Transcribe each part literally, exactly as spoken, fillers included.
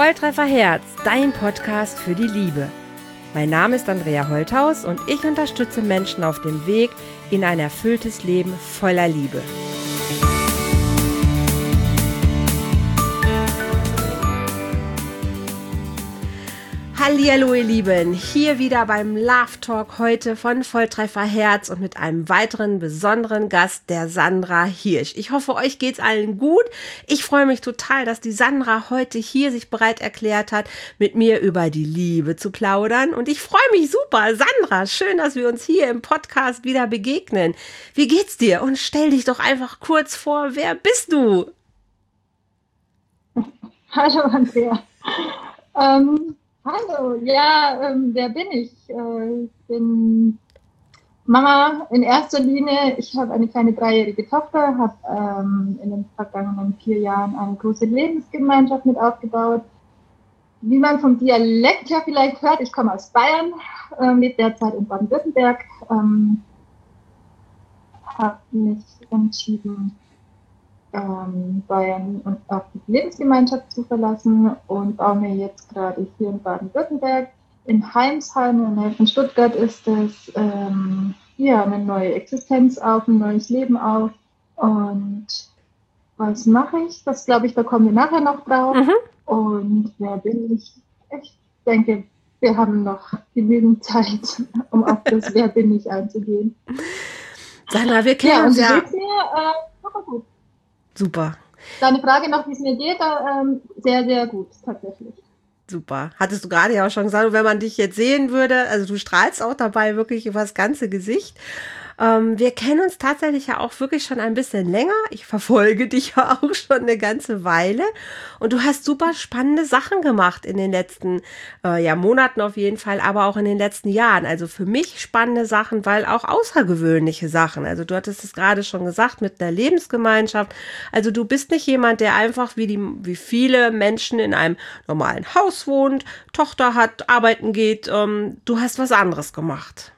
Volltreffer Herz, dein Podcast für die Liebe. Mein Name ist Andrea Holthaus und ich unterstütze Menschen auf dem Weg in ein erfülltes Leben voller Liebe. Hallihallo ihr Lieben, hier wieder beim Love Talk heute von Volltreffer Herz und mit einem weiteren besonderen Gast, der Sandra Hirsch. Ich hoffe, euch geht's allen gut. Ich freue mich total, dass die Sandra heute hier sich bereit erklärt hat, mit mir über die Liebe zu plaudern. Und ich freue mich super. Sandra, schön, dass wir uns hier im Podcast wieder begegnen. Wie geht's dir? Und stell dich doch einfach kurz vor, wer bist du? Hallo Andrea. Ähm Hallo, ja, ähm, wer bin ich? Äh, ich bin Mama in erster Linie. Ich habe eine kleine dreijährige Tochter, habe ähm, in den vergangenen vier Jahren eine große Lebensgemeinschaft mit aufgebaut. Wie man vom Dialekt her vielleicht hört, ich komme aus Bayern, äh, lebe derzeit in Baden-Württemberg, ähm, habe mich entschieden, Ähm, Bayern und auch die Lebensgemeinschaft zu verlassen und baue mir jetzt gerade hier in Baden-Württemberg in Heimsheim in der Nähe von Stuttgart ist es ähm, ja eine neue Existenz auf, ein neues Leben auf. Und was mache ich? Das glaube ich, da kommen wir nachher noch drauf. Mhm. Und wer bin ich? Ich denke, wir haben noch genügend Zeit, um auf das Wer bin ich einzugehen. Sandra, wir kennen uns ja. Ja, und wie geht's mir? Äh, super gut. Super. Deine Frage noch, wie es mir geht, ähm, sehr, sehr gut, tatsächlich. Super. Hattest du gerade ja auch schon gesagt, wenn man dich jetzt sehen würde, also du strahlst auch dabei wirklich über das ganze Gesicht. Ähm, wir kennen uns tatsächlich ja auch wirklich schon ein bisschen länger. Ich verfolge dich ja auch schon eine ganze Weile. Und du hast super spannende Sachen gemacht in den letzten äh, ja, Monaten auf jeden Fall, aber auch in den letzten Jahren. Also für mich spannende Sachen, weil auch außergewöhnliche Sachen. Also du hattest es gerade schon gesagt mit einer Lebensgemeinschaft. Also du bist nicht jemand, der einfach wie die wie viele Menschen in einem normalen Haus wohnt, Tochter hat, arbeiten geht. Ähm, du hast was anderes gemacht.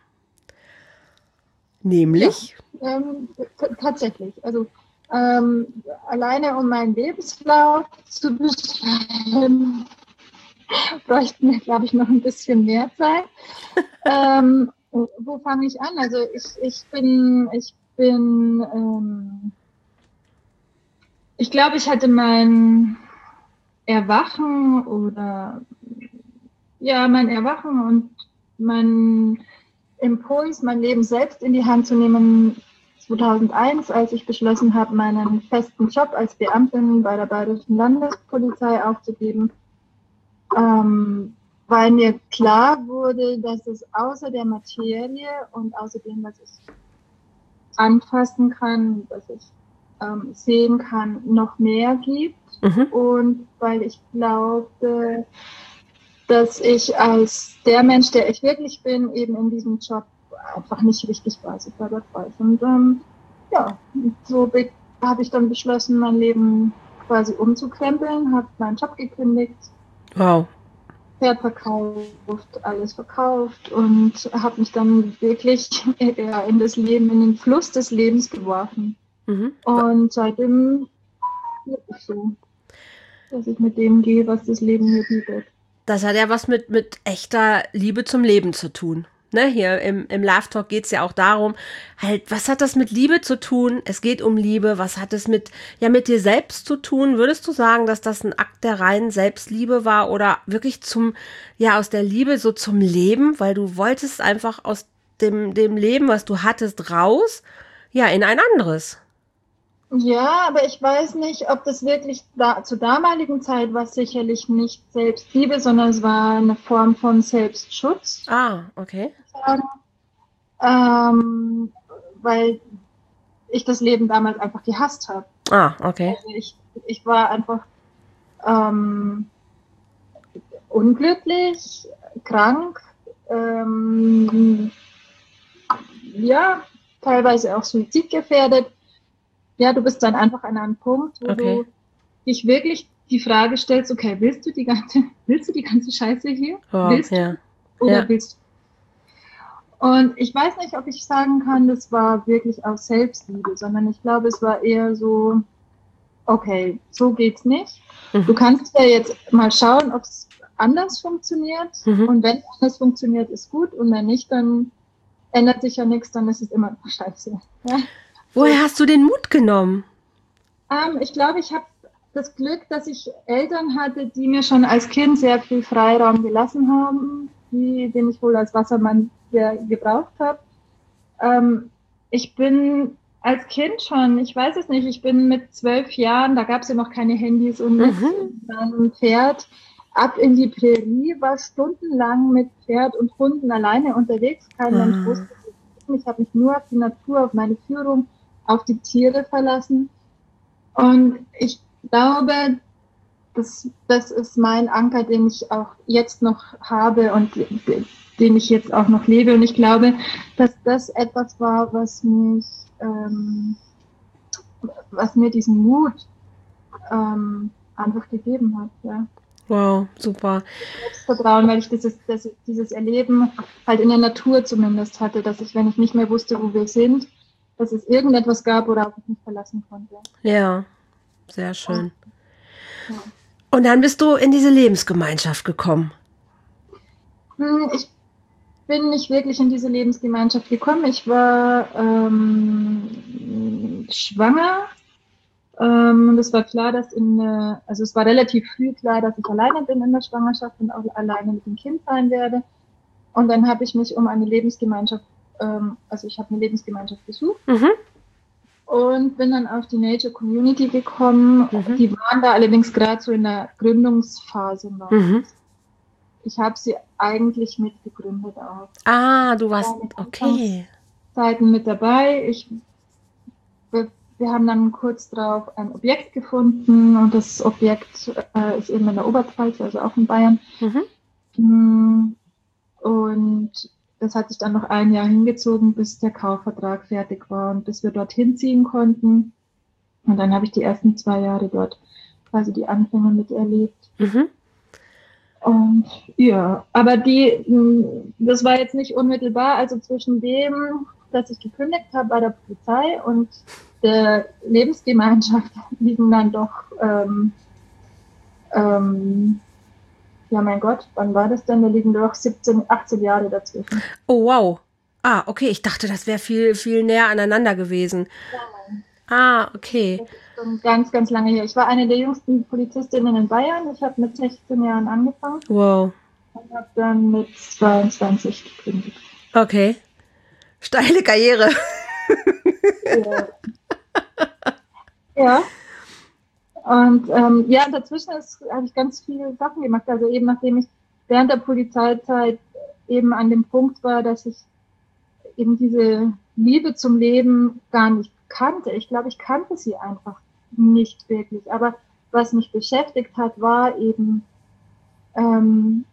Nämlich? Ja, ähm, t- tatsächlich. Also ähm, alleine um meinen Lebenslauf zu beschreiben, bräuchten wir, glaube ich, noch ein bisschen mehr Zeit. ähm, wo fange ich an? Also ich, ich bin, ich bin, ähm, ich glaube, ich hatte mein Erwachen oder ja, mein Erwachen und mein Impuls, mein Leben selbst in die Hand zu nehmen, zweitausendeins, als ich beschlossen habe, meinen festen Job als Beamtin bei der Bayerischen Landespolizei aufzugeben, ähm, weil mir klar wurde, dass es außer der Materie und außer dem, was ich anfassen kann, was ich ähm, sehen kann, noch mehr gibt. Mhm. Und weil ich glaubte, dass ich als der Mensch, der ich wirklich bin, eben in diesem Job einfach nicht richtig war, super dabei. Und ähm, ja, so habe ich dann beschlossen, mein Leben quasi umzukrempeln, habe meinen Job gekündigt, wow. Pferd verkauft, alles verkauft und habe mich dann wirklich eher in das Leben, in den Fluss des Lebens geworfen. Mhm. Und seitdem ist es so, dass ich mit dem gehe, was das Leben mir bietet. Das hat ja was mit, mit echter Liebe zum Leben zu tun. Ne, hier im, im Love Talk geht es ja auch darum, halt, was hat das mit Liebe zu tun? Es geht um Liebe. Was hat es mit, ja, mit dir selbst zu tun? Würdest du sagen, dass das ein Akt der reinen Selbstliebe war oder wirklich zum, ja, aus der Liebe so zum Leben? Weil du wolltest einfach aus dem, dem Leben, was du hattest, raus, ja, in ein anderes. Ja, aber ich weiß nicht, ob das wirklich da, zur damaligen Zeit war sicherlich nicht Selbstliebe, sondern es war eine Form von Selbstschutz. Ah, okay. Ähm, weil ich das Leben damals einfach gehasst habe. Ah, okay. Also ich, ich war einfach ähm, unglücklich, krank, ähm, ja, teilweise auch suizidgefährdet. Ja, du bist dann einfach an einem Punkt, wo okay. du dich wirklich die Frage stellst, okay, willst du die ganze, willst du die ganze Scheiße hier? Oh, willst ja. du oder ja. willst du? Und ich weiß nicht, ob ich sagen kann, das war wirklich aus Selbstliebe, sondern ich glaube, es war eher so, okay, so geht's nicht. Mhm. Du kannst ja jetzt mal schauen, ob es anders funktioniert. Mhm. Und wenn es anders funktioniert, ist gut. Und wenn nicht, dann ändert sich ja nichts, dann ist es immer noch scheiße. Ja? Woher hast du den Mut genommen? Ähm, ich glaube, ich habe das Glück, dass ich Eltern hatte, die mir schon als Kind sehr viel Freiraum gelassen haben, die, den ich wohl als Wassermann sehr gebraucht habe. Ähm, ich bin als Kind schon, ich weiß es nicht, ich bin mit zwölf Jahren, da gab es ja noch keine Handys und mit Mhm. einem Pferd ab in die Prärie, war stundenlang mit Pferd und Hunden alleine unterwegs. Kein Mensch Ah. wusste, wo ich bin. Ich habe mich nur auf die Natur, auf meine Führung, auf die Tiere verlassen. Und ich glaube, das, das ist mein Anker, den ich auch jetzt noch habe und den ich jetzt auch noch lebe. Und ich glaube, dass das etwas war, was mich, ähm, was mir diesen Mut ähm, einfach gegeben hat. Ja. Wow, super. Selbstvertrauen, weil ich dieses, das, dieses Erleben halt in der Natur zumindest hatte, dass ich, wenn ich nicht mehr wusste, wo wir sind, dass es irgendetwas gab, worauf ich mich verlassen konnte. Ja, sehr schön. Ja. Und dann bist du in diese Lebensgemeinschaft gekommen. Hm, ich bin nicht wirklich in diese Lebensgemeinschaft gekommen. Ich war ähm, schwanger. Ähm, es war klar, dass in, äh, also es war relativ früh klar, dass ich alleine bin in der Schwangerschaft und auch alleine mit dem Kind sein werde. Und dann habe ich mich um eine Lebensgemeinschaft, ähm, also ich habe eine Lebensgemeinschaft besucht. Mhm. Und bin dann auf die Nature Community gekommen. Mhm. Die waren da allerdings gerade so in der Gründungsphase noch. Mhm. Ich habe sie eigentlich mitgegründet auch. Ah, du warst, okay. Zeiten mit dabei. Ich, wir, wir haben dann kurz drauf ein Objekt gefunden und das Objekt äh, ist eben in der Oberpfalz, also auch in Bayern. Mhm. Und das hat sich dann noch ein Jahr hingezogen, bis der Kaufvertrag fertig war und bis wir dorthin ziehen konnten. Und dann habe ich die ersten zwei Jahre dort quasi die Anfänge miterlebt. Mhm. Und ja, aber die, das war jetzt nicht unmittelbar, also zwischen dem, dass ich gekündigt habe bei der Polizei und der Lebensgemeinschaft liegen dann doch, ähm, ähm, ja mein Gott, wann war das denn? Da liegen doch siebzehn, achtzehn Jahre dazwischen. Oh, wow. Ah, okay, ich dachte, das wäre viel, viel näher aneinander gewesen. Ja. Ah, okay. Das ist schon ganz, ganz lange her. Ich war eine der jüngsten Polizistinnen in Bayern. Ich habe mit sechzehn Jahren angefangen. Wow. Und habe dann mit zweiundzwanzig gekündigt. Okay. Steile Karriere. Ja. Ja. Und ähm, ja, dazwischen habe ich ganz viele Sachen gemacht. Also eben nachdem ich während der Polizeizeit eben an dem Punkt war, dass ich eben diese Liebe zum Leben gar nicht kannte. Ich glaube, ich kannte sie einfach nicht wirklich. Aber was mich beschäftigt hat, war eben, ähm,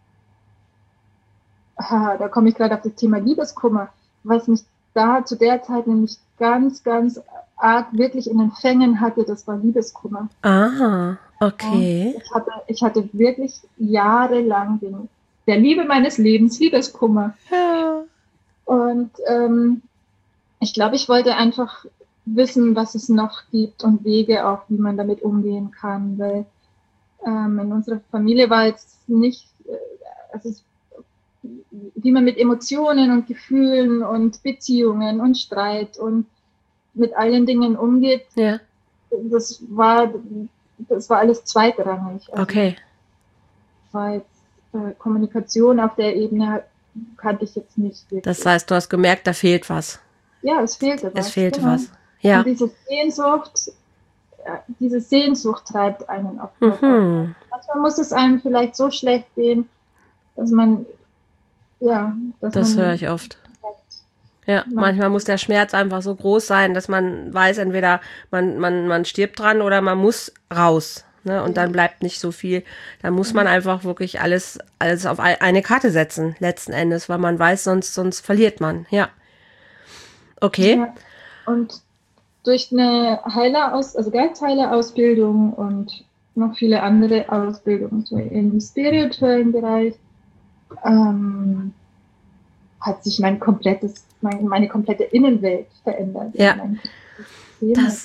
da komme ich gerade auf das Thema Liebeskummer, was mich da zu der Zeit nämlich ganz, ganz arg wirklich in den Fängen hatte, das war Liebeskummer. Aha, okay. Ich hatte, ich hatte wirklich jahrelang den, der Liebe meines Lebens Liebeskummer. Ja. Und ähm, ich glaube, ich wollte einfach wissen, was es noch gibt und Wege auch, wie man damit umgehen kann, weil ähm, in unserer Familie war jetzt nicht, äh, also es, wie man mit Emotionen und Gefühlen und Beziehungen und Streit und mit allen Dingen umgeht, Ja. das war, das war alles zweitrangig. Also Okay. war jetzt, äh, Kommunikation auf der Ebene kannte ich jetzt nicht wirklich. Das heißt, du hast gemerkt, da fehlt was. Ja, es fehlte was. Es fehlte genau. was. Ja. Und diese Sehnsucht, äh, diese Sehnsucht treibt einen auf. Mhm. Manchmal muss es einem vielleicht so schlecht gehen, dass man, ja, dass Das man höre ich oft. Ja, manchmal muss der Schmerz einfach so groß sein, dass man weiß, entweder man, man, man stirbt dran oder man muss raus. Ne? Und dann bleibt nicht so viel. Dann muss man einfach wirklich alles, alles auf eine Karte setzen, letzten Endes, weil man weiß, sonst, sonst verliert man. Ja. Okay. Ja. Und durch eine Heileraus, also Geistheilerausbildung und noch viele andere Ausbildungen so im spirituellen Bereich, ähm, hat sich mein komplettes, mein, meine komplette Innenwelt verändert. Ja. Mein Das,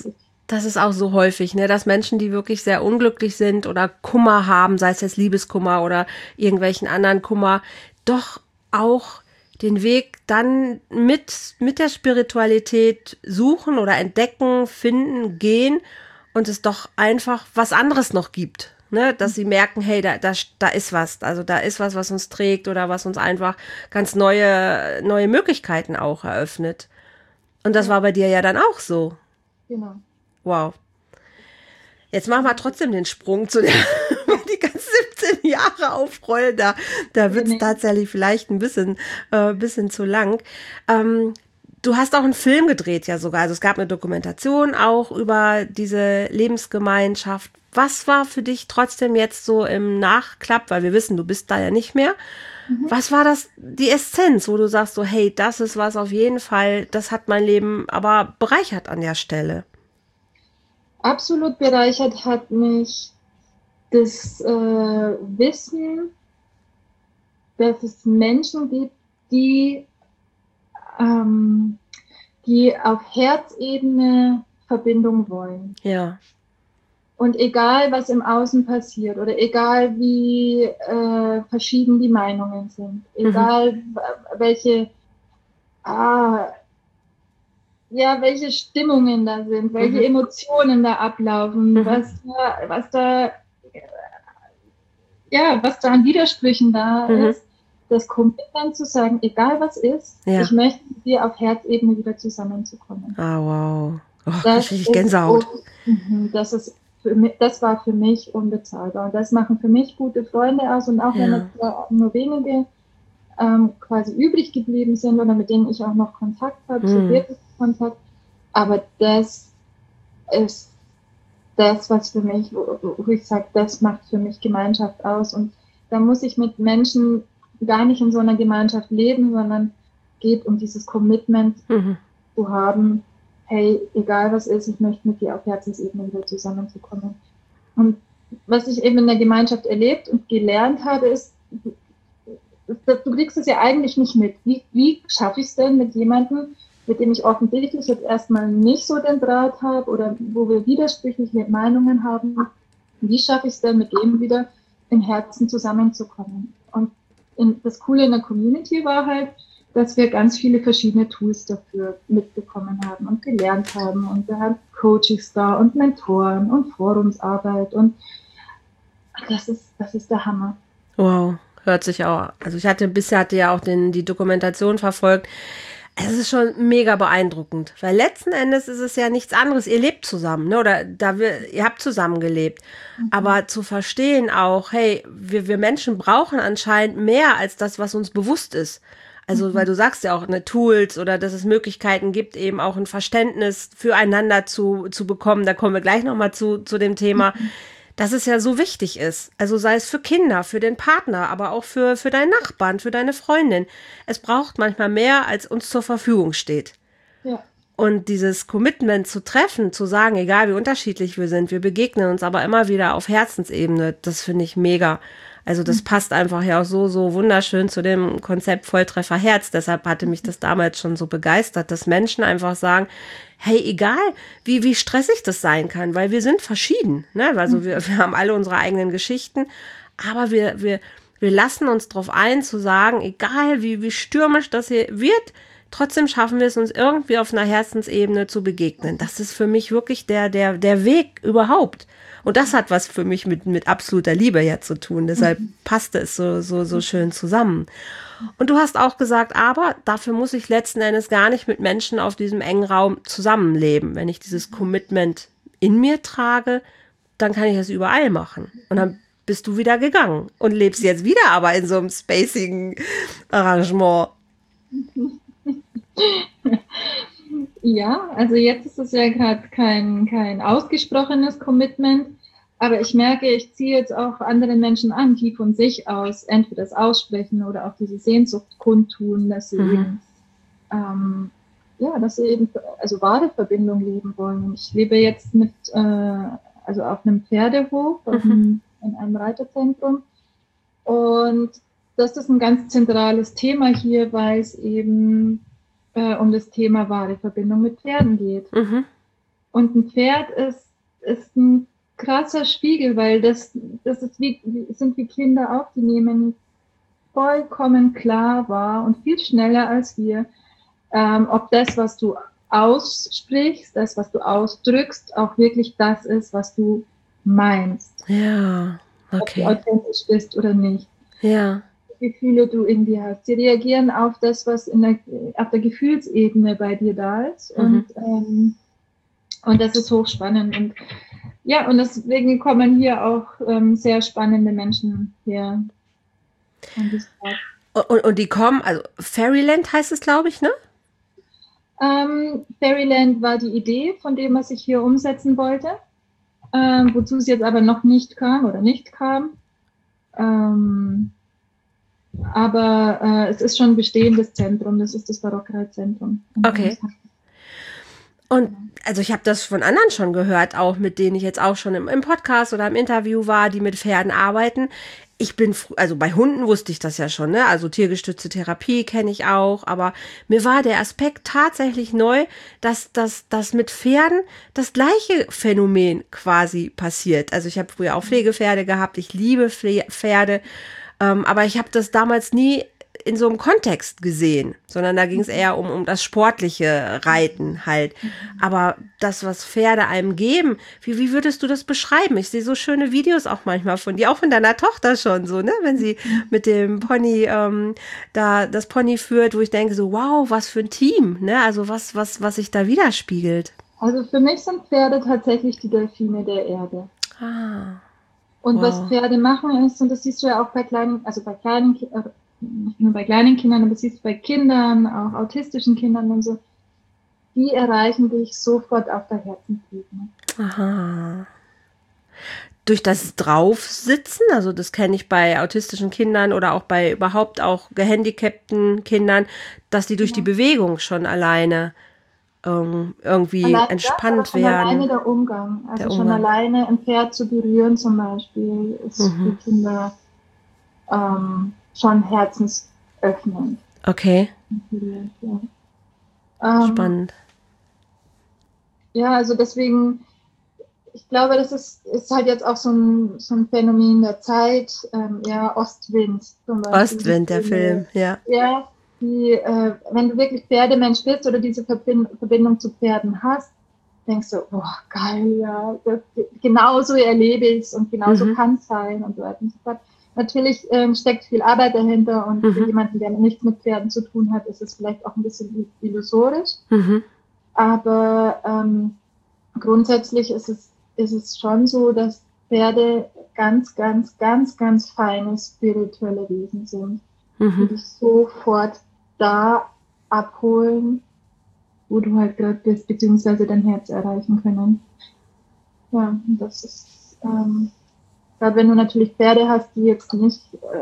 Das ist auch so häufig, ne, dass Menschen, die wirklich sehr unglücklich sind oder Kummer haben, sei es jetzt Liebeskummer oder irgendwelchen anderen Kummer, doch auch den Weg dann mit, mit der Spiritualität suchen oder entdecken, finden, gehen und es doch einfach was anderes noch gibt. Ne, dass sie merken, hey, da, da, da ist was, also da ist was, was uns trägt oder was uns einfach ganz neue, neue Möglichkeiten auch eröffnet. Und das Ja. war bei dir ja dann auch so. Genau. Wow. Jetzt machen wir trotzdem den Sprung zu der, die ganzen siebzehn Jahre aufrollen, da, da wird es Nee. tatsächlich vielleicht ein bisschen, äh, bisschen zu lang. Ähm, du hast auch einen Film gedreht ja sogar, also es gab eine Dokumentation auch über diese Lebensgemeinschaft. Was war für dich trotzdem jetzt so im Nachklapp, weil wir wissen, du bist da ja nicht mehr. Mhm. Was war das, die Essenz, wo du sagst so, hey, das ist was auf jeden Fall, das hat mein Leben aber bereichert an der Stelle? Absolut bereichert hat mich das äh, Wissen, dass es Menschen gibt, die, ähm, die auf Herzebene Verbindung wollen. Ja. Und egal, was im Außen passiert oder egal, wie äh, verschieden die Meinungen sind, egal, mhm. welche, ah, ja, welche Stimmungen da sind, welche mhm. Emotionen da ablaufen, mhm. was da, was da, ja, was da an Widersprüchen da mhm. ist, das Commitment zu sagen, egal was ist, ja. ich möchte mit dir auf Herzebene wieder zusammenzukommen. Ah, wow. Oh, das kriege ich Gänsehaut. Und, das ist für mich, das war für mich unbezahlbar. Und das machen für mich gute Freunde aus. Und auch ja. wenn es nur wenige ähm, quasi übrig geblieben sind oder mit denen ich auch noch Kontakt habe, so wird es Kontakt. Aber das ist das, was für mich, wo, wo ich sage, das macht für mich Gemeinschaft aus. Und da muss ich mit Menschen gar nicht in so einer Gemeinschaft leben, sondern geht um dieses Commitment mhm. zu haben, hey, egal was ist, ich möchte mit dir auf Herzensebene wieder zusammenzukommen. Und was ich eben in der Gemeinschaft erlebt und gelernt habe, ist, du kriegst es ja eigentlich nicht mit. Wie, wie schaffe ich es denn mit jemandem, mit dem ich offensichtlich jetzt erstmal nicht so den Draht habe oder wo wir widersprüchliche Meinungen haben, wie schaffe ich es denn, mit dem wieder im Herzen zusammenzukommen? Und in, das Coole in der Community war halt, dass wir ganz viele verschiedene Tools dafür mitbekommen haben und gelernt haben. Und wir haben Coaches da und Mentoren und Forumsarbeit. Und das ist, das ist der Hammer. Wow, hört sich auch. Also ich hatte bisher hatte ja auch den, die Dokumentation verfolgt. Es ist schon mega beeindruckend, weil letzten Endes ist es ja nichts anderes. Ihr lebt zusammen, ne? Oder da wir, ihr habt zusammen gelebt. Mhm. Aber zu verstehen auch, hey, wir, wir Menschen brauchen anscheinend mehr als das, was uns bewusst ist. Also, mhm. weil du sagst ja auch, ne, Tools oder dass es Möglichkeiten gibt, eben auch ein Verständnis füreinander zu, zu bekommen. Da kommen wir gleich nochmal zu, zu dem Thema, mhm. dass es ja so wichtig ist. Also sei es für Kinder, für den Partner, aber auch für, für deinen Nachbarn, für deine Freundin. Es braucht manchmal mehr, als uns zur Verfügung steht. Ja. Und dieses Commitment zu treffen, zu sagen, egal wie unterschiedlich wir sind, wir begegnen uns aber immer wieder auf Herzensebene, das finde ich mega. Also das passt einfach ja auch so, so wunderschön zu dem Konzept Volltreffer Herz. Deshalb hatte mich das damals schon so begeistert, dass Menschen einfach sagen, hey, egal wie, wie stressig das sein kann, weil wir sind verschieden. Ne? Also wir, wir haben alle unsere eigenen Geschichten, aber wir, wir, wir lassen uns darauf ein, zu sagen, egal wie, wie stürmisch das hier wird, trotzdem schaffen wir es uns irgendwie auf einer Herzensebene zu begegnen. Das ist für mich wirklich der, der, der Weg überhaupt. Und das hat was für mich mit, mit absoluter Liebe ja zu tun. Deshalb mhm. passte es so, so, so schön zusammen. Und du hast auch gesagt, aber dafür muss ich letzten Endes gar nicht mit Menschen auf diesem engen Raum zusammenleben. Wenn ich dieses Commitment in mir trage, dann kann ich das überall machen. Und dann bist du wieder gegangen und lebst jetzt wieder aber in so einem spacigen Arrangement. Ja, also jetzt ist es ja gerade kein, kein ausgesprochenes Commitment, aber ich merke, ich ziehe jetzt auch andere Menschen an, die von sich aus entweder das aussprechen oder auch diese Sehnsucht kundtun, dass sie mhm. eben, ähm, ja, dass sie eben, also wahre Verbindung leben wollen. Ich lebe jetzt mit, äh, also auf einem Pferdehof, mhm. auf einem, in einem Reiterzentrum, und das ist ein ganz zentrales Thema hier, weil es eben äh, um das Thema wahre Verbindung mit Pferden geht. Mhm. Und ein Pferd ist, ist ein krasser Spiegel, weil das, das ist wie, sind wie Kinder auch, die nehmen vollkommen klar wahr und viel schneller als wir, ähm, ob das, was du aussprichst, das, was du ausdrückst, auch wirklich das ist, was du meinst. Ja, okay. Ob du authentisch bist oder nicht. Ja. Die Gefühle du in dir hast. Sie reagieren auf das, was in der, auf der Gefühlsebene bei dir da ist. Mhm. Und, ähm, und das ist hochspannend. Und ja, und deswegen kommen hier auch ähm, sehr spannende Menschen her. Und, und, und die kommen, also Fairyland heißt es, glaube ich, ne? Ähm, Fairyland war die Idee von dem, was ich hier umsetzen wollte, ähm, wozu es jetzt aber noch nicht kam oder nicht kam. Ähm, aber äh, es ist schon ein bestehendes Zentrum, das ist das Barockreitzentrum. Okay. Und also ich habe das von anderen schon gehört, auch mit denen ich jetzt auch schon im, im Podcast oder im Interview war, die mit Pferden arbeiten. Ich bin, also bei Hunden wusste ich das ja schon, ne? Also tiergestützte Therapie kenne ich auch, aber mir war der Aspekt tatsächlich neu, dass das dass mit Pferden das gleiche Phänomen quasi passiert. Also ich habe früher auch Pflegepferde gehabt, ich liebe Pferde, ähm, aber ich habe das damals nie in so einem Kontext gesehen, sondern da ging es eher um, um das sportliche Reiten halt. Aber das, was Pferde einem geben, wie, wie würdest du das beschreiben? Ich sehe so schöne Videos auch manchmal von dir, auch von deiner Tochter schon so, ne? Wenn sie mit dem Pony ähm, da das Pony führt, wo ich denke so, wow, was für ein Team, ne? Also was, was, was sich da widerspiegelt. Also für mich sind Pferde tatsächlich die Delfine der Erde. Ah. Und Wow. was Pferde machen ist, und das siehst du ja auch bei kleinen, also bei kleinen Kindern, nicht nur bei kleinen Kindern, aber siehst du bei Kindern, auch autistischen Kindern und so, die erreichen dich sofort auf der Herzensebene. Aha. Durch das Draufsitzen, also das kenne ich bei autistischen Kindern oder auch bei überhaupt auch gehandicapten Kindern, dass die durch ja. die Bewegung schon alleine ähm, irgendwie alleine entspannt das, schon werden. Alleine der Umgang, also der schon Umgang. alleine ein Pferd zu berühren zum Beispiel, ist Mhm. für Kinder ähm, schon herzensöffnend. Okay. Ja. Ähm, Spannend. Ja, also deswegen, ich glaube, das ist, ist halt jetzt auch so ein, so ein Phänomen der Zeit. Ähm, ja, Ostwind zum Beispiel. Ostwind, der Film, ja. Ja, die, äh, wenn du wirklich Pferdemensch bist oder diese Verbind Verbindung zu Pferden hast, denkst du, boah, geil, ja, das, genauso erlebe ich es und genauso mhm. kann es sein und so weiter und so fort. Natürlich ähm, steckt viel Arbeit dahinter und mhm. für jemanden, der nichts mit Pferden zu tun hat, ist es vielleicht auch ein bisschen illusorisch. Mhm. Aber ähm, grundsätzlich ist es, ist es schon so, dass Pferde ganz, ganz, ganz, ganz feine spirituelle Wesen sind, mhm. die dich sofort da abholen, wo du halt gerade bist, beziehungsweise dein Herz erreichen können. Ja, das ist, ähm, gerade wenn du natürlich Pferde hast, die jetzt nicht,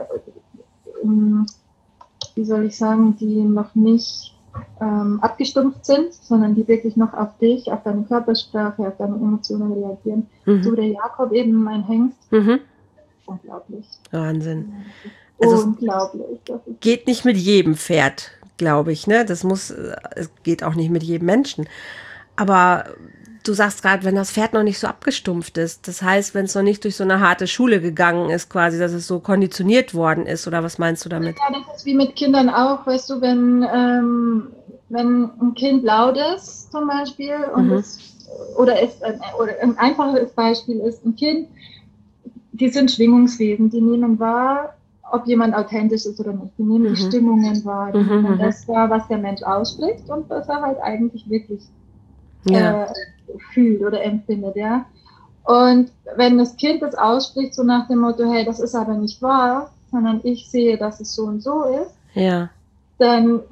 äh, ähm, wie soll ich sagen, die noch nicht ähm, abgestumpft sind, sondern die wirklich noch auf dich, auf deine Körpersprache, auf deine Emotionen reagieren. Mhm. So der Jakob eben, mein Hengst. Mhm. Unglaublich. Wahnsinn. Ja, also unglaublich. Das geht nicht mit jedem Pferd, glaube ich, ne? Das muss, es geht auch nicht mit jedem Menschen. Aber du sagst gerade, wenn das Pferd noch nicht so abgestumpft ist, das heißt, wenn es noch nicht durch so eine harte Schule gegangen ist, quasi, dass es so konditioniert worden ist, oder was meinst du damit? Ja, das ist wie mit Kindern auch, weißt du, wenn, ähm, wenn ein Kind laut ist, zum Beispiel, und mhm. es, oder, es, oder ein einfaches Beispiel ist ein Kind, die sind Schwingungswesen, die nehmen wahr, ob jemand authentisch ist oder nicht. Die nehmen mhm. die Stimmungen wahr, die mhm. nehmen das wahr, was der Mensch ausspricht und was er halt eigentlich wirklich ja. äh, fühlt oder empfindet, ja. Und wenn das Kind das ausspricht, so nach dem Motto, hey, das ist aber nicht wahr, sondern ich sehe, dass es so und so ist, ja. dann,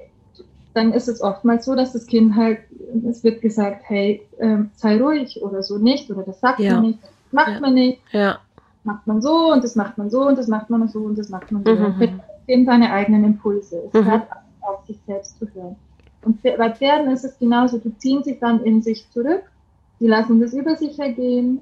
dann ist es oftmals so, dass das Kind halt, es wird gesagt, hey, ähm, sei ruhig oder so nicht, oder das sagt ja. man nicht, das macht ja. man nicht, ja. macht man so und das macht man so und das macht man so und das macht man so. Mhm. Und mit dem seine eigenen Impulse. Es mhm. hört auf sich selbst zu hören. Und bei Pferden ist es genauso, die ziehen sich dann in sich zurück, die lassen das über sich ergehen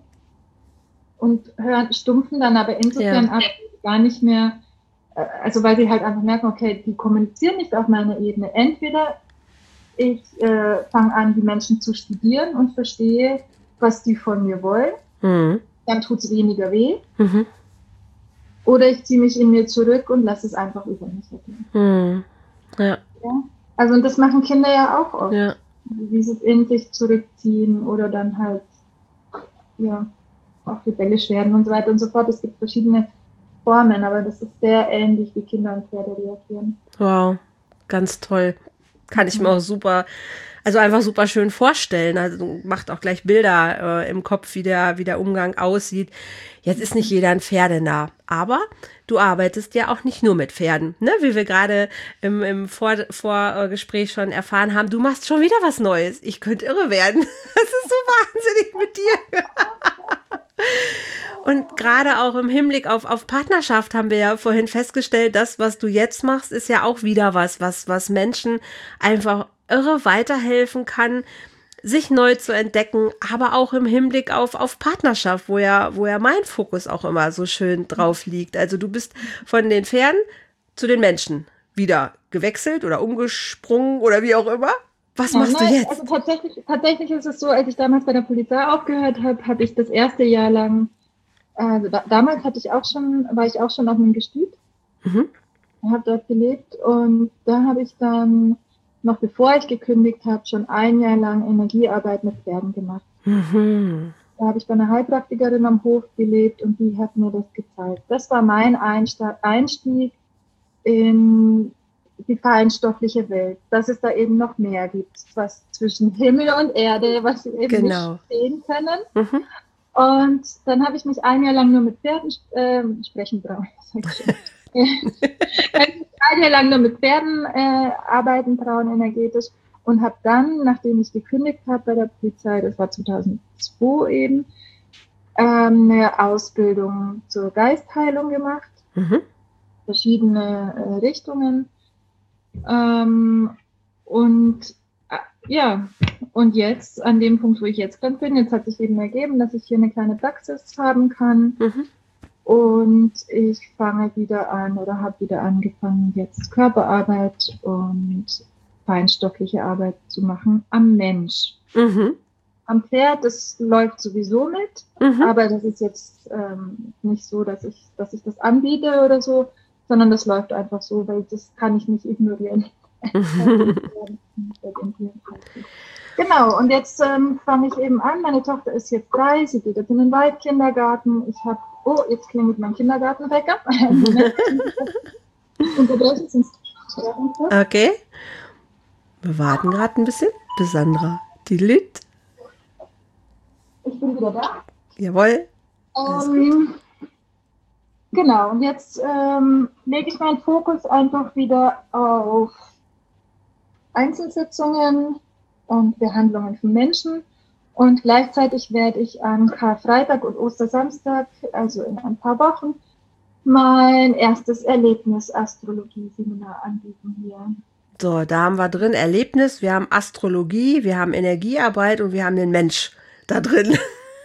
und hören, stumpfen dann aber insofern ja. ab, gar nicht mehr, also weil sie halt einfach merken, okay, die kommunizieren nicht auf meiner Ebene. Entweder Ich äh, fange an, die Menschen zu studieren und verstehe, was die von mir wollen. Mhm. Dann tut es weniger weh. Mhm. Oder ich ziehe mich in mir zurück und lasse es einfach über mich ergehen. Mhm. Ja. Ja. Also und das machen Kinder ja auch oft. Ja. Dieses in sich zurückziehen oder dann halt ja auch rebellisch werden und so weiter und so fort. Es gibt verschiedene Formen, aber das ist sehr ähnlich, wie Kinder und Pferde reagieren. Wow, ganz toll. Kann ich mir auch super, also einfach super schön vorstellen. Also macht auch gleich Bilder äh, im Kopf, wie der, wie der Umgang aussieht. Jetzt ist nicht jeder ein Pferdenah, aber du arbeitest ja auch nicht nur mit Pferden, ne? Wie wir gerade im, im Vor, Vorgespräch schon erfahren haben. Du machst schon wieder was Neues. Ich könnte irre werden. Das ist so wahnsinnig mit dir. Und gerade auch im Hinblick auf, auf Partnerschaft haben wir ja vorhin festgestellt, das, was du jetzt machst, ist ja auch wieder was, was, was Menschen einfach irre weiterhelfen kann, sich neu zu entdecken, aber auch im Hinblick auf, auf Partnerschaft, wo ja, wo ja mein Fokus auch immer so schön drauf liegt. Also du bist von den Pferden zu den Menschen wieder gewechselt oder umgesprungen oder wie auch immer. Was ja, machst nein, du jetzt? Also tatsächlich, tatsächlich ist es so, als ich damals bei der Polizei aufgehört habe, habe ich das erste Jahr lang, also da, damals hatte ich auch schon, war ich auch schon auf einem Gestüt, mhm. habe dort gelebt und da habe ich dann, noch bevor ich gekündigt habe, schon ein Jahr lang Energiearbeit mit Pferden gemacht. Mhm. Da habe ich bei einer Heilpraktikerin am Hof gelebt und die hat mir das gezeigt. Das war mein Einstieg in die feinstoffliche Welt, dass es da eben noch mehr gibt, was zwischen Himmel und Erde, was wir eben genau. nicht sehen können. Mhm. Und dann habe ich mich ein Jahr lang nur mit Pferden äh, sprechen trauen. ein Jahr lang nur mit Pferden äh, arbeiten trauen, energetisch. Und habe dann, nachdem ich gekündigt habe bei der Polizei, das war zweitausendzwei eben, ähm, eine Ausbildung zur Geistheilung gemacht. Mhm. Verschiedene äh, Richtungen. Ähm, und äh, ja, und jetzt, an dem Punkt, wo ich jetzt dann bin, jetzt hat sich eben ergeben, dass ich hier eine kleine Praxis haben kann. Mhm. Und ich fange wieder an oder habe wieder angefangen, jetzt Körperarbeit und feinstoffliche Arbeit zu machen am Mensch. Mhm. Am Pferd, das läuft sowieso mit, mhm. aber das ist jetzt ähm, nicht so, dass ich, dass ich das anbiete oder so, sondern das läuft einfach so, weil das kann ich nicht ignorieren. Genau, und jetzt ähm, fange ich eben an, meine Tochter ist jetzt drei, sie geht jetzt in den Waldkindergarten, ich habe, oh, jetzt klingelt mein Kindergartenwecker. Okay, wir warten gerade ein bisschen, bis Sandra die Lied. Ich bin wieder da. Jawohl. Ähm, genau, und jetzt ähm, lege ich meinen Fokus einfach wieder auf Einzelsitzungen und Behandlungen von Menschen. Und gleichzeitig werde ich am Karfreitag und Ostersamstag, also in ein paar Wochen, mein erstes Erlebnis-Astrologie-Seminar anbieten hier. So, da haben wir drin Erlebnis, wir haben Astrologie, wir haben Energiearbeit und wir haben den Mensch da drin.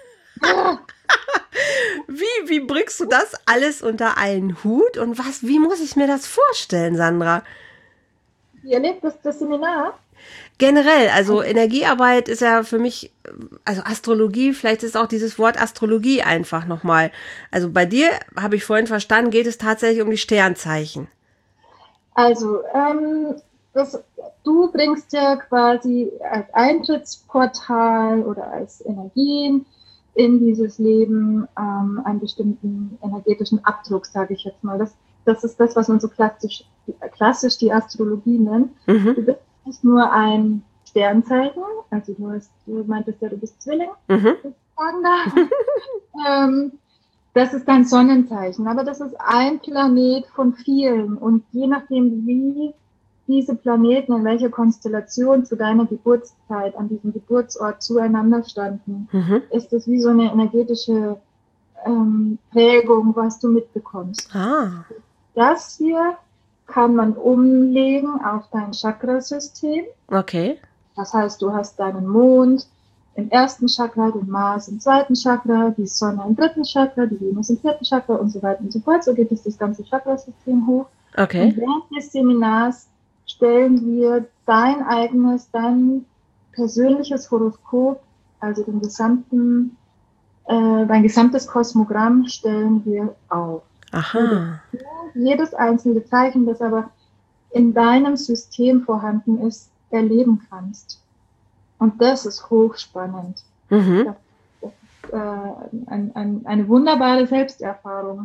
Wie, wie bringst du das alles unter einen Hut und was, wie muss ich mir das vorstellen, Sandra? Wie erlebt das, das Seminar? Generell, also Energiearbeit ist ja für mich, also Astrologie, vielleicht ist auch dieses Wort Astrologie einfach nochmal. Also bei dir, habe ich vorhin verstanden, geht es tatsächlich um die Sternzeichen. Also, ähm, das, du bringst ja quasi als Eintrittsportal oder als Energien in dieses Leben ähm, einen bestimmten energetischen Abdruck, sage ich jetzt mal. Das, das ist das, was man so klassisch, klassisch die Astrologie nennt. Mhm. Du bist nicht nur ein Sternzeichen, also du, hast, du meintest ja, du bist Zwilling, mhm. wenn ich sagen darf. ähm, das ist dein Sonnenzeichen, aber das ist ein Planet von vielen und je nachdem, wie diese Planeten in welcher Konstellation zu deiner Geburtszeit an diesem Geburtsort zueinander standen, mhm. ist es wie so eine energetische ähm, Prägung, was du mitbekommst. Ah. Das hier kann man umlegen auf dein Chakrasystem. Okay. Das heißt, du hast deinen Mond im ersten Chakra, den Mars im zweiten Chakra, die Sonne im dritten Chakra, die Venus im vierten Chakra und so weiter und so fort. So geht es das ganze Chakrasystem hoch. Okay. Und während des Seminars stellen wir dein eigenes, dein persönliches Horoskop, also den gesamten, äh, dein gesamtes Kosmogramm stellen wir auf. Aha. Jedes einzelne Zeichen, das aber in deinem System vorhanden ist, erleben kannst. Und das ist hochspannend. Mhm. Das, das ist äh, ein, ein, eine wunderbare Selbsterfahrung.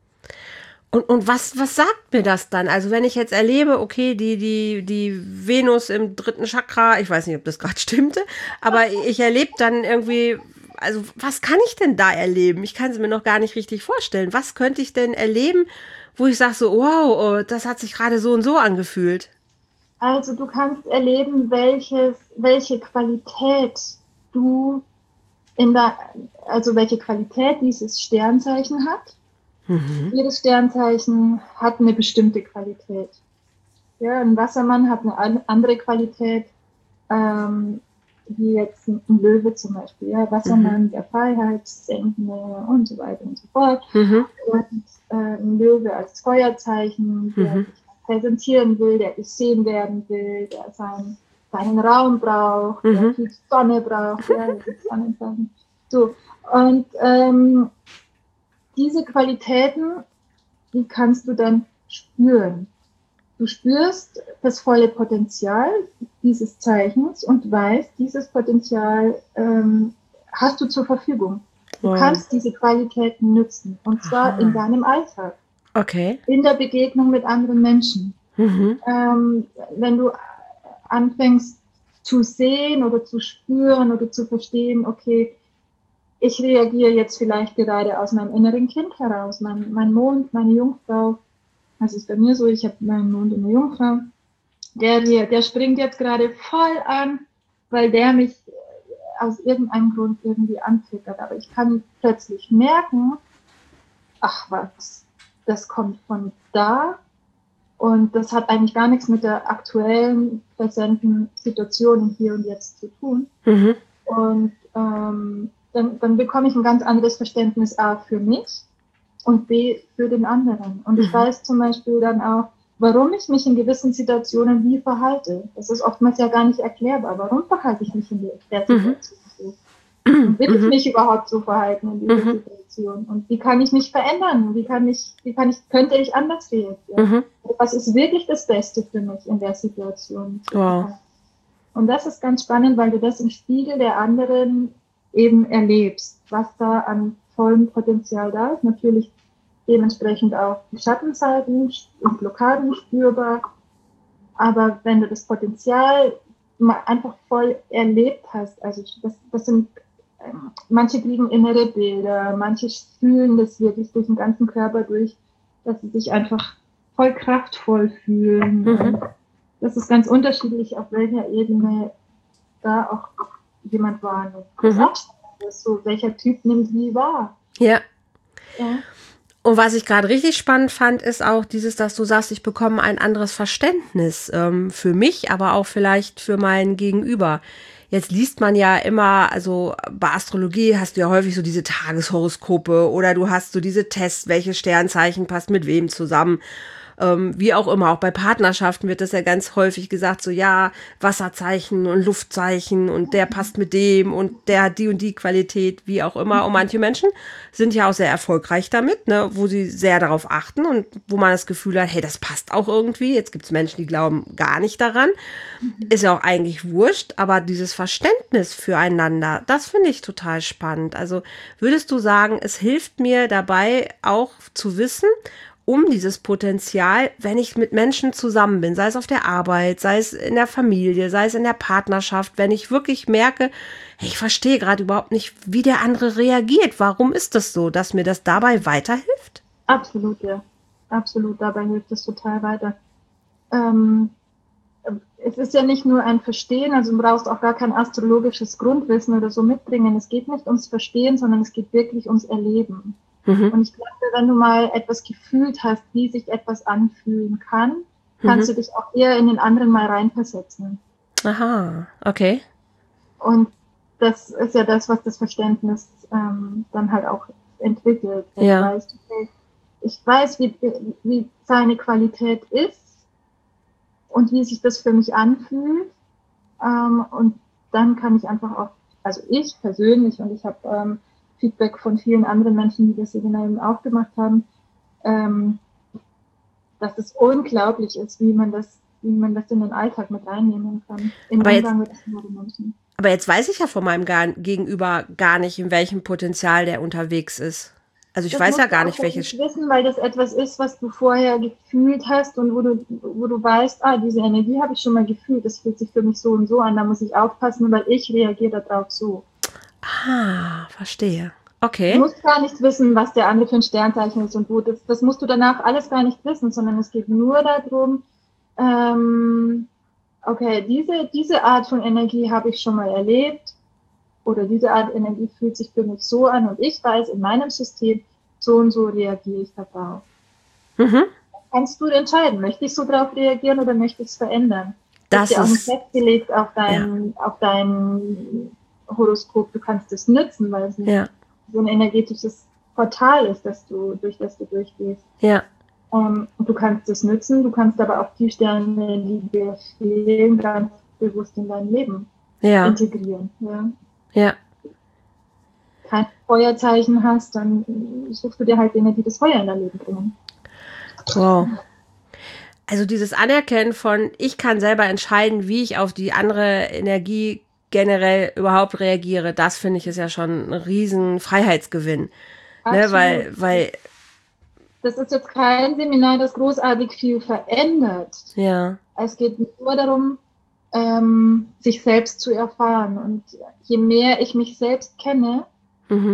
Und, und was, was sagt mir das dann? Also wenn ich jetzt erlebe, okay, die, die, die Venus im dritten Chakra, ich weiß nicht, ob das gerade stimmte, aber ich erlebe dann irgendwie, also was kann ich denn da erleben? Ich kann es mir noch gar nicht richtig vorstellen. Was könnte ich denn erleben, wo ich sage so, wow, oh, das hat sich gerade so und so angefühlt? Also du kannst erleben, welches, welche Qualität du in der, also welche Qualität dieses Sternzeichen hat. Mhm. Jedes Sternzeichen hat eine bestimmte Qualität. Ja, ein Wassermann hat eine andere Qualität, ähm, wie jetzt ein Löwe zum Beispiel. Ja, Wassermann, mhm. der Freiheitssenkende und so weiter und so fort. Mhm. Und äh, ein Löwe als Feuerzeichen, der mhm. sich präsentieren will, der gesehen werden will, der seinen, seinen Raum braucht, mhm. der viel Sonne braucht. Ja, das ist Sonnenzeichen. So, und ähm, diese Qualitäten, die kannst du dann spüren. Du spürst das volle Potenzial dieses Zeichens und weißt, dieses Potenzial ähm, hast du zur Verfügung. Du wow. kannst diese Qualitäten nutzen, und zwar Aha. in deinem Alltag. Okay. In der Begegnung mit anderen Menschen. Mhm. Ähm, wenn du anfängst zu sehen oder zu spüren oder zu verstehen, okay, ich reagiere jetzt vielleicht gerade aus meinem inneren Kind heraus. Mein, mein Mond, meine Jungfrau, das ist bei mir so, ich habe meinen Mond in der Jungfrau, der, der springt jetzt gerade voll an, weil der mich aus irgendeinem Grund irgendwie antriggert. Aber ich kann plötzlich merken, ach was, das kommt von da und das hat eigentlich gar nichts mit der aktuellen, präsenten Situation hier und jetzt zu tun. Mhm. Und ähm, Dann, dann bekomme ich ein ganz anderes Verständnis A für mich und B für den anderen. Und ich mhm. weiß zum Beispiel dann auch, warum ich mich in gewissen Situationen wie verhalte. Das ist oftmals ja gar nicht erklärbar. Warum verhalte ich mich in der Situation mhm. so? Und will ich mich überhaupt so verhalten in dieser mhm. Situation? Und wie kann ich mich verändern? Wie kann ich, wie kann ich, könnte ich anders reagieren? Mhm. Was ist wirklich das Beste für mich in der Situation? Wow. Und das ist ganz spannend, weil du das im Spiegel der anderen eben erlebst, was da an vollem Potenzial da ist. Natürlich dementsprechend auch die Schattenseiten und Blockaden spürbar. Aber wenn du das Potenzial mal einfach voll erlebt hast, also das, das sind, äh, manche kriegen innere Bilder, manche fühlen das wirklich durch den ganzen Körper durch, dass sie sich einfach voll kraftvoll fühlen. Mhm. Das ist ganz unterschiedlich, auf welcher Ebene da auch jemand wahrnimmt. Mhm. So, welcher Typ nimmt wie wahr. Ja. ja. Und was ich gerade richtig spannend fand, ist auch dieses, dass du sagst, ich bekomme ein anderes Verständnis ähm, für mich, aber auch vielleicht für mein Gegenüber. Jetzt liest man ja immer, also bei Astrologie hast du ja häufig so diese Tageshoroskope oder du hast so diese Tests, welches Sternzeichen passt mit wem zusammen. Ähm, wie auch immer, auch bei Partnerschaften wird das ja ganz häufig gesagt, so ja, Wasserzeichen und Luftzeichen und der passt mit dem und der hat die und die Qualität, wie auch immer. Und manche Menschen sind ja auch sehr erfolgreich damit, ne, wo sie sehr darauf achten und wo man das Gefühl hat, hey, das passt auch irgendwie. Jetzt gibt es Menschen, die glauben gar nicht daran. Ist ja auch eigentlich wurscht, aber dieses Verständnis füreinander, das finde ich total spannend. Also würdest du sagen, es hilft mir dabei auch zu wissen, um dieses Potenzial, wenn ich mit Menschen zusammen bin, sei es auf der Arbeit, sei es in der Familie, sei es in der Partnerschaft, wenn ich wirklich merke, hey, ich verstehe gerade überhaupt nicht, wie der andere reagiert. Warum ist das so, dass mir das dabei weiterhilft? Absolut, ja. Absolut, dabei hilft es total weiter. Ähm, es ist ja nicht nur ein Verstehen, also du brauchst auch gar kein astrologisches Grundwissen oder so mitbringen. Es geht nicht ums Verstehen, sondern es geht wirklich ums Erleben. Mhm. Und ich glaube, wenn du mal etwas gefühlt hast, wie sich etwas anfühlen kann, kannst mhm. du dich auch eher in den anderen mal reinversetzen. Aha, okay. Und das ist ja das, was das Verständnis ähm, dann halt auch entwickelt. Ja. Weißt, okay, ich weiß, wie, wie seine Qualität ist. und wie sich das für mich anfühlt. Ähm, und dann kann ich einfach auch, also ich persönlich, und ich habe ähm, Feedback von vielen anderen Menschen, die das Seminar eben auch gemacht haben, ähm, dass es unglaublich ist, wie man das, wie man das in den Alltag mit reinnehmen kann, im Aber Umgang jetzt, mit anderen Menschen. aber jetzt weiß ich ja von meinem gar, Gegenüber gar nicht, in welchem Potenzial der unterwegs ist. Also ich Das weiß ja musst du gar auch nicht, welches. nicht wissen, weil das etwas ist, was du vorher gefühlt hast und wo du, wo du weißt, ah, diese Energie habe ich schon mal gefühlt, das fühlt sich für mich so und so an, da muss ich aufpassen, weil ich reagiere darauf so. Ah, verstehe. Du Okay. musst gar nicht wissen, was der andere für ein Sternzeichen ist und wo. Das, das musst du danach alles gar nicht wissen, sondern es geht nur darum, ähm, okay, diese, diese Art von Energie habe ich schon mal erlebt oder diese Art Energie fühlt sich für mich so an und ich weiß, in meinem System, so und so reagiere ich darauf. Mhm. Kannst du entscheiden, möchte ich so darauf reagieren oder möchte ich es verändern? Das ist ja auch nicht festgelegt auf dein, ja. auf dein Horoskop, du kannst es nutzen, weil es ja. so ein energetisches Portal ist, das du, durch das du durchgehst. Ja. Um, und du kannst es nutzen, du kannst aber auch die Sterne, die dir fehlen, ganz bewusst in dein Leben ja. integrieren. Ja. ja. Kein Feuerzeichen hast, dann suchst du dir halt Dinge, die das Feuer in dein Leben bringen. Wow. Also dieses Anerkennen von, ich kann selber entscheiden, wie ich auf die andere Energie generell überhaupt reagiere, das finde ich ist ja schon ein riesen Freiheitsgewinn. Ne, weil, weil das ist jetzt kein Seminar, das großartig viel verändert. Ja. Es geht nur darum, ähm, sich selbst zu erfahren. Und je mehr ich mich selbst kenne, mhm.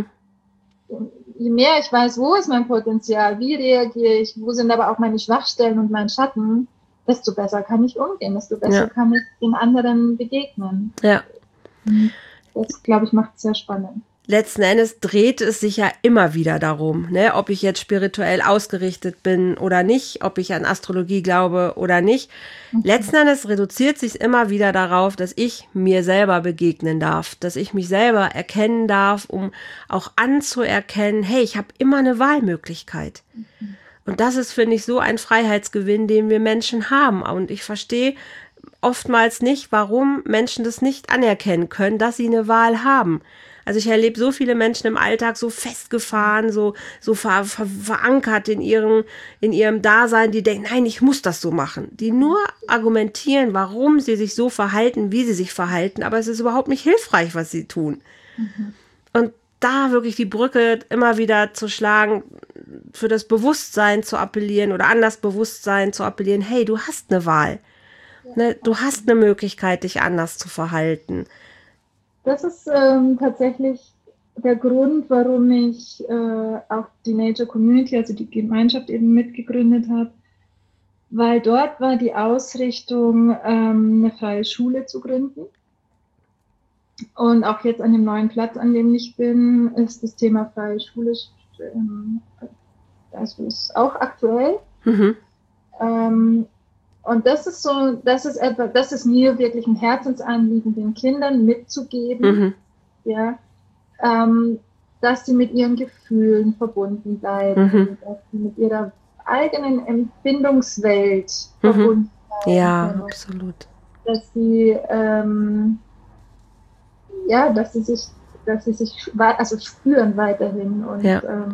je mehr ich weiß, wo ist mein Potenzial, wie reagiere ich, wo sind aber auch meine Schwachstellen und mein Schatten, desto besser kann ich umgehen, desto besser ja. kann ich den anderen begegnen. Ja. Das, glaube ich, macht es sehr spannend. Letzten Endes dreht es sich ja immer wieder darum, ne, ob ich jetzt spirituell ausgerichtet bin oder nicht, ob ich an Astrologie glaube oder nicht. Mhm. Letzten Endes reduziert sich immer wieder darauf, dass ich mir selber begegnen darf, dass ich mich selber erkennen darf, um auch anzuerkennen, hey, ich habe immer eine Wahlmöglichkeit. Mhm. Und das ist, finde ich, so ein Freiheitsgewinn, den wir Menschen haben. Und ich verstehe oftmals nicht, warum Menschen das nicht anerkennen können, dass sie eine Wahl haben. Also ich erlebe so viele Menschen im Alltag so festgefahren, so, so ver, ver, verankert in ihrem, in ihrem Dasein, die denken, nein, ich muss das so machen. Die nur argumentieren, warum sie sich so verhalten, wie sie sich verhalten, aber es ist überhaupt nicht hilfreich, was sie tun. Mhm. Und da wirklich die Brücke immer wieder zu schlagen, für das Bewusstsein zu appellieren oder an das Bewusstsein zu appellieren, hey, du hast eine Wahl. Ne, du hast eine Möglichkeit, dich anders zu verhalten. Das ist ähm, tatsächlich der Grund, warum ich äh, auch die Nature Community, also die Gemeinschaft eben mitgegründet habe, weil dort war die Ausrichtung, ähm, eine freie Schule zu gründen. Und auch jetzt an dem neuen Platz, an dem ich bin, ist das Thema freie Schule ähm, also ist auch aktuell. Mhm. Ähm, Und das ist so, das ist etwa, das ist mir wirklich ein Herzensanliegen, den Kindern mitzugeben, mhm. ja, ähm, dass sie mit ihren Gefühlen verbunden bleiben, mhm. dass sie mit ihrer eigenen Empfindungswelt mhm. verbunden bleiben. Ja, können. absolut. Dass sie, ähm, ja, dass sie sich, dass sie sich, also spüren weiterhin und ja. ähm,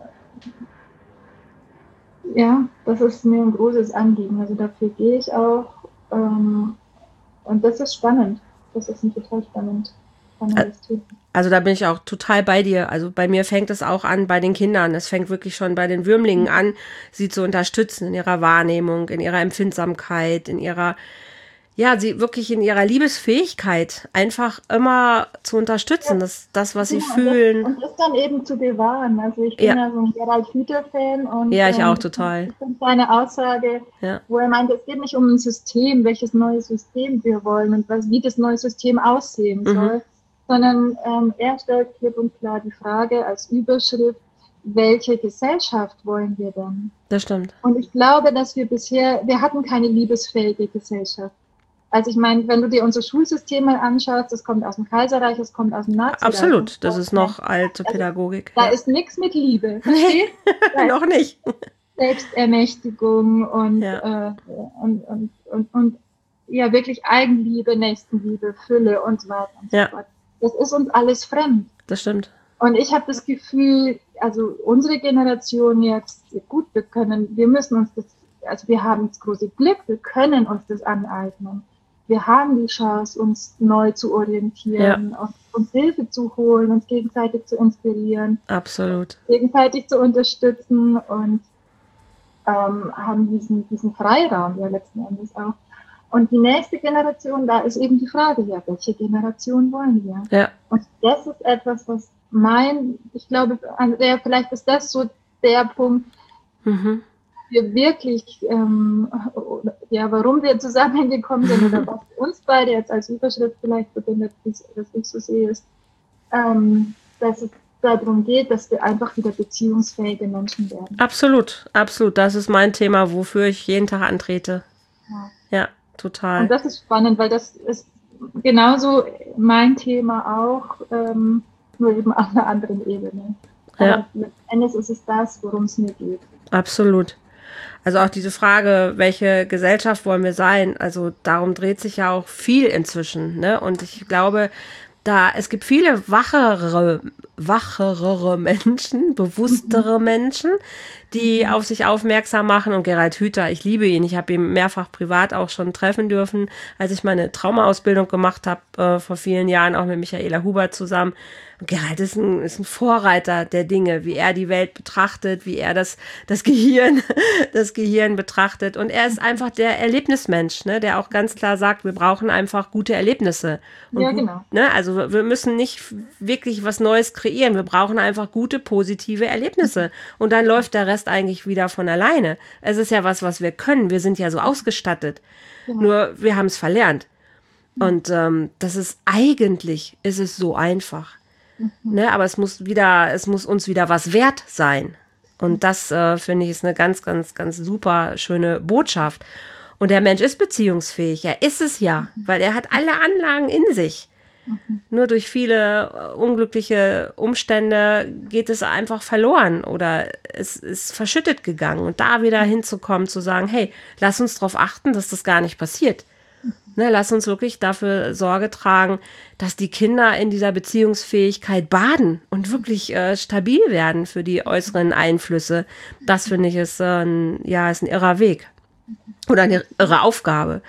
Ja, das ist mir ein großes Anliegen. Also dafür gehe ich auch. Ähm, und das ist spannend. Das ist ein total spannend, spannendes Thema. Also da bin ich auch total bei dir. Also bei mir fängt es auch an bei den Kindern. Es fängt wirklich schon bei den Würmlingen an, sie zu unterstützen in ihrer Wahrnehmung, in ihrer Empfindsamkeit, in ihrer, ja, sie wirklich in ihrer Liebesfähigkeit einfach immer zu unterstützen, ja. das, das, was ja, sie fühlen. Und das, und das dann eben zu bewahren. Also ich bin ja, ja so ein Gerald Hüther-Fan. Und, ja, ich ähm, auch total. Ich finde seine Aussage, ja. wo er meint, es geht nicht um ein System, welches neue System wir wollen und was, wie das neue System aussehen mhm. soll, sondern ähm, er stellt klipp und klar die Frage als Überschrift, welche Gesellschaft wollen wir denn? Das stimmt. Und ich glaube, dass wir bisher, wir hatten keine liebesfähige Gesellschaft. Also ich meine, wenn du dir unser Schulsystem mal anschaust, das kommt aus dem Kaiserreich, das kommt aus dem Nazireich. Absolut, das ist noch alte Pädagogik. Also, da ja. ist nichts mit Liebe, verstehst? Nee, noch nicht. Selbstermächtigung und, Ja. äh, und, und, und, und ja, wirklich Eigenliebe, Nächstenliebe, Fülle und so weiter und so Ja. fort. Das ist uns alles fremd. Das stimmt. Und ich habe das Gefühl, also unsere Generation jetzt, gut, wir können, wir müssen uns das, also wir haben das große Glück, wir können uns das aneignen. Wir haben die Chance, uns neu zu orientieren, ja. uns Hilfe zu holen, uns gegenseitig zu inspirieren. Absolut. Gegenseitig zu unterstützen und ähm, haben diesen, diesen Freiraum ja letzten Endes auch. Und die nächste Generation, da ist eben die Frage, ja, welche Generation wollen wir? Ja. Und das ist etwas, was mein, ich glaube, der, vielleicht ist das so der Punkt, mhm. wir wirklich, ähm, ja, warum wir zusammengekommen sind oder was uns beide jetzt als Überschrift vielleicht verbindet, was ich so sehe, ist, ähm, dass es darum geht, dass wir einfach wieder beziehungsfähige Menschen werden. Absolut, absolut. Das ist mein Thema, wofür ich jeden Tag antrete. Ja, ja, total. Und das ist spannend, weil das ist genauso mein Thema auch, ähm, nur eben auf einer anderen Ebene. Aber ja. letztendlich ist es das, worum es mir geht. Absolut. Also auch diese Frage, welche Gesellschaft wollen wir sein? Also darum dreht sich ja auch viel inzwischen, ne? Und ich glaube, da es gibt viele wachere, wachere Menschen, bewusstere Menschen, die auf sich aufmerksam machen. Und Gerald Hüther, ich liebe ihn. Ich habe ihn mehrfach privat auch schon treffen dürfen, als ich meine Traumaausbildung gemacht habe, äh, vor vielen Jahren, auch mit Michaela Huber zusammen. Und Gerald ist ein, ist ein Vorreiter der Dinge, wie er die Welt betrachtet, wie er das, das Gehirn, das Gehirn betrachtet. Und er ist einfach der Erlebnismensch, ne, der auch ganz klar sagt, wir brauchen einfach gute Erlebnisse. Und ja, gut, genau. Ne, also wir müssen nicht wirklich was Neues kreieren. Wir brauchen einfach gute, positive Erlebnisse. Und dann läuft der Rest eigentlich wieder von alleine. Es ist ja was, was wir können. Wir sind ja so ausgestattet. Ja. Nur wir haben es verlernt. Und ähm, das ist eigentlich, ist es so einfach. Mhm. Ne, aber es muss wieder, es muss uns wieder was wert sein. Und das, äh, finde ich, ist eine ganz, ganz, ganz super schöne Botschaft. Und der Mensch ist beziehungsfähig. Er ist es ja, weil er hat alle Anlagen in sich. Mhm. Nur durch viele äh, unglückliche Umstände geht es einfach verloren oder es ist verschüttet gegangen. Und da wieder hinzukommen, zu sagen, hey, lass uns darauf achten, dass das gar nicht passiert. Ne, lass uns wirklich dafür Sorge tragen, dass die Kinder in dieser Beziehungsfähigkeit baden und wirklich äh, stabil werden für die äußeren Einflüsse. Das, finde ich, ist, äh, ein, ja, ist ein irrer Weg oder eine irre Aufgabe.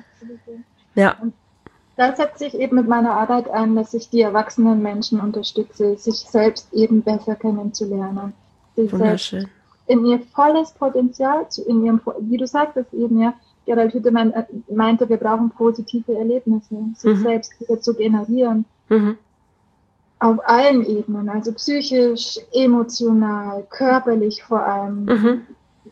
Ja. Und da setze ich eben mit meiner Arbeit an, dass ich die erwachsenen Menschen unterstütze, sich selbst eben besser kennenzulernen. Sich Wunderschön. In ihr volles Potenzial, in ihrem, wie du sagtest eben, ja, Gerald Hüther meinte, wir brauchen positive Erlebnisse, sich mhm. selbst wieder zu generieren. Mhm. Auf allen Ebenen, also psychisch, emotional, körperlich vor allem. Mhm.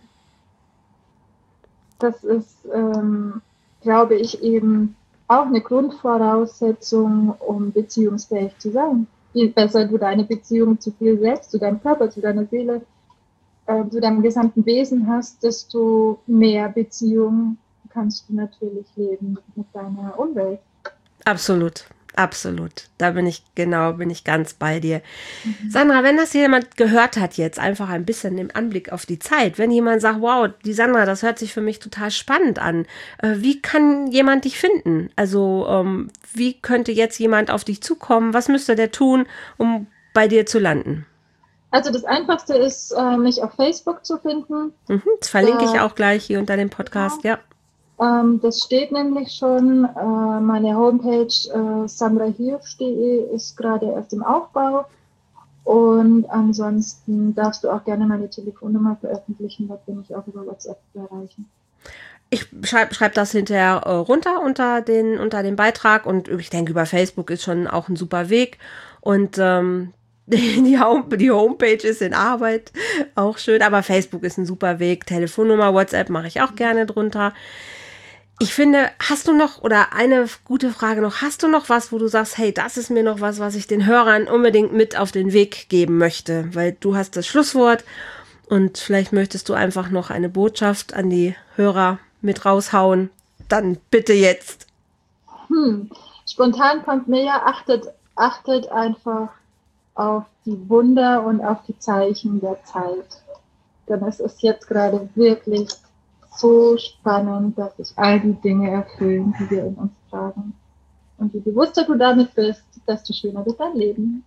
Das ist, ähm, glaube ich, eben auch eine Grundvoraussetzung, um beziehungsfähig zu sein. Je besser du deine Beziehung zu dir selbst, zu deinem Körper, zu deiner Seele, zu deinem gesamten Wesen hast, desto mehr Beziehung kannst du natürlich leben mit deiner Umwelt. Absolut, absolut. Da bin ich, genau, bin ich ganz bei dir. Mhm. Sandra, wenn das jemand gehört hat jetzt, einfach ein bisschen im Anblick auf die Zeit, wenn jemand sagt, wow, die Sandra, das hört sich für mich total spannend an, äh, wie kann jemand dich finden? Also, ähm, wie könnte jetzt jemand auf dich zukommen? Was müsste der tun, um bei dir zu landen? Also das Einfachste ist, äh, mich auf Facebook zu finden. Mhm, das verlinke äh, ich auch gleich hier unter dem Podcast, ja. ja. Ähm, das steht nämlich schon. Äh, meine Homepage äh, sandra hirsch punkt de ist gerade erst im Aufbau. Und ansonsten darfst du auch gerne meine Telefonnummer veröffentlichen, da bin ich auch über WhatsApp zu erreichen. Ich schreibe schreib das hinterher äh, runter unter den, unter den Beitrag und ich denke, über Facebook ist schon auch ein super Weg. Und ähm, Die, Home, die Homepage ist in Arbeit, auch schön, aber Facebook ist ein super Weg. Telefonnummer, WhatsApp mache ich auch gerne drunter. Ich finde, hast du noch, oder eine gute Frage noch, hast du noch was, wo du sagst, hey, das ist mir noch was, was ich den Hörern unbedingt mit auf den Weg geben möchte, weil du hast das Schlusswort und vielleicht möchtest du einfach noch eine Botschaft an die Hörer mit raushauen. Dann bitte jetzt. Hm. Spontan kommt mir ja, achtet, achtet einfach auf die Wunder und auf die Zeichen der Zeit. denn es ist jetzt gerade wirklich so spannend, dass sich all die Dinge erfüllen, die wir in uns tragen. Und je bewusster du damit bist, desto schöner wird dein Leben.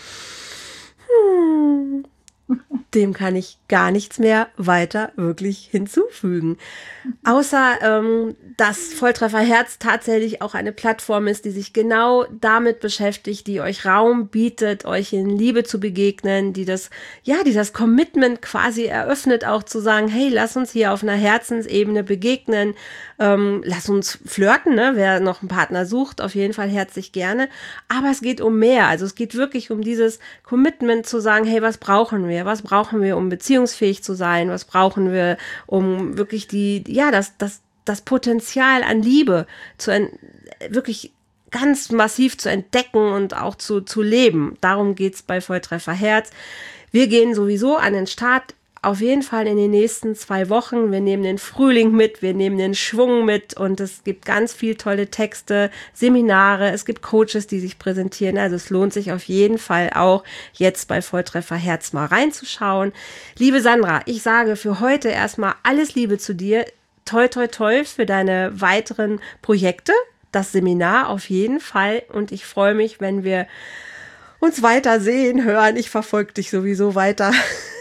Hm. Dem kann ich gar nichts mehr weiter wirklich hinzufügen. Außer, ähm, dass Volltreffer Herz tatsächlich auch eine Plattform ist, die sich genau damit beschäftigt, die euch Raum bietet, euch in Liebe zu begegnen, die das, ja, die das Commitment quasi eröffnet, auch zu sagen, hey, lass uns hier auf einer Herzensebene begegnen, ähm, lass uns flirten, ne? Wer noch einen Partner sucht, auf jeden Fall herzlich gerne. Aber es geht um mehr. Also es geht wirklich um dieses Commitment zu sagen, hey, was brauchen wir? Was brauchen wir, um beziehungsfähig zu sein? Was brauchen wir, um wirklich die, ja, das, das, das Potenzial an Liebe zu en- wirklich ganz massiv zu entdecken und auch zu, zu leben. Darum geht's bei Volltreffer Herz. Wir gehen sowieso an den Start. Auf jeden Fall in den nächsten zwei Wochen. Wir nehmen den Frühling mit, wir nehmen den Schwung mit und es gibt ganz viel tolle Texte, Seminare, es gibt Coaches, die sich präsentieren. Also es lohnt sich auf jeden Fall auch, jetzt bei Volltreffer Herz mal reinzuschauen. Liebe Sandra, ich sage für heute erstmal alles Liebe zu dir. Toi, toi, toi für deine weiteren Projekte. Das Seminar auf jeden Fall und ich freue mich, wenn wir uns weiter sehen, hören. Ich verfolge dich sowieso weiter.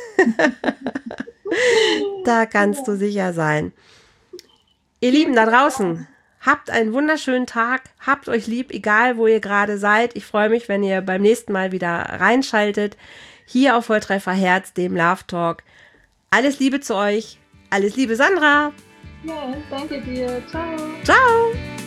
Da kannst du sicher sein. Ihr Lieben da draußen, habt einen wunderschönen Tag, habt euch lieb, egal wo ihr gerade seid. Ich freue mich, wenn ihr beim nächsten Mal wieder reinschaltet, hier auf Volltreffer Herz, dem Love Talk. Alles Liebe zu euch, alles Liebe Sandra. Ja, danke dir. Ciao. Ciao.